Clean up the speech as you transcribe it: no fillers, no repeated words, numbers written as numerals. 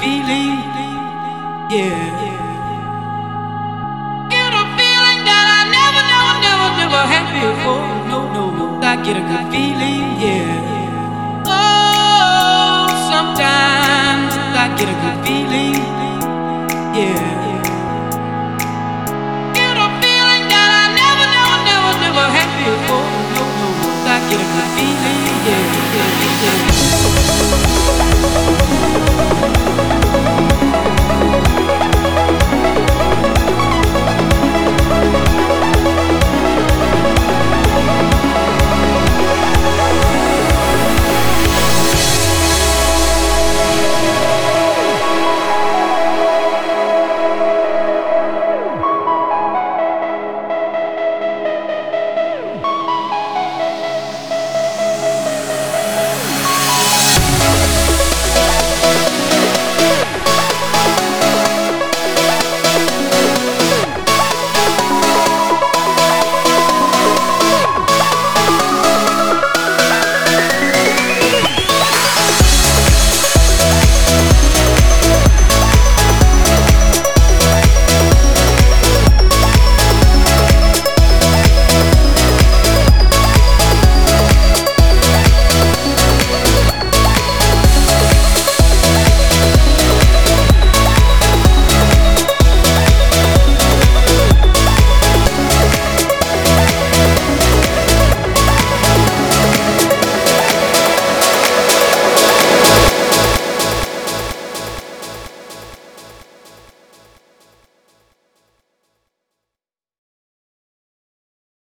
feeling, yeah. Get a feeling that I never had before. No, I get a good feeling, yeah. Oh, sometimes I get a good feeling, yeah. Get a feeling that I never had before. No, I get a good feeling, yeah.